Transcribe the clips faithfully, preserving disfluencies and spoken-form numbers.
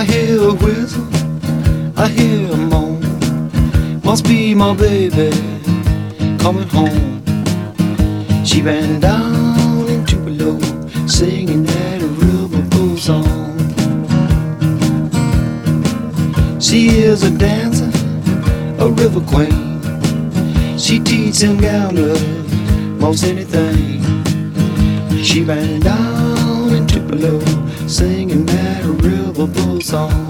hear a whistle, I hear a moan. Must be my baby coming home. She ran down into below, singing that riverboat song. She is a dancer, a river queen. She teaches him gambler most anything. She ran down into below, singing that riverboat song.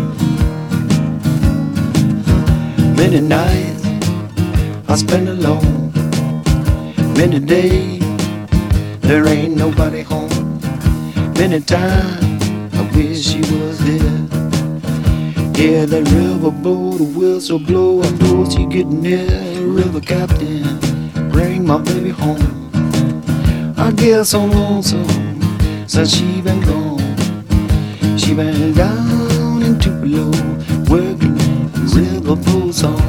Many nights I spend alone. Many days there ain't nobody home. Many times I wish she was here. Hear that riverboat whistle blow. I know she getting near. River captain, bring my baby home. I get so lonesome since she been gone. She been down into below, working riverboat song.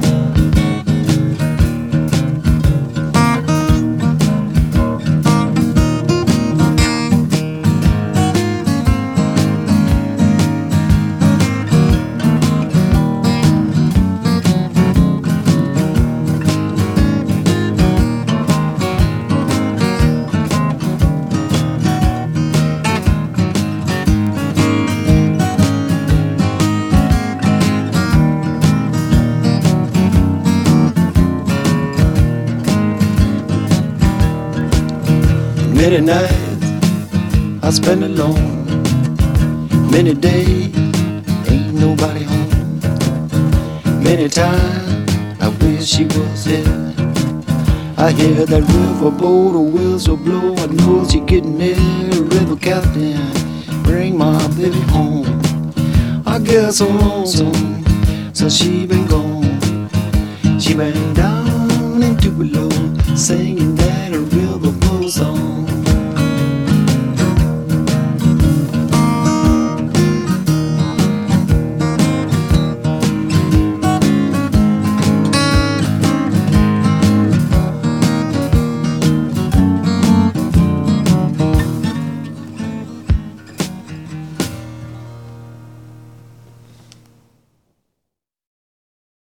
Many nights I spend alone. Many days ain't nobody home. Many times I wish she was here. I hear that riverboat whistle blow. I know she getting near. River captain, bring my baby home. I get so lonesome since she been gone. She been down into below, singing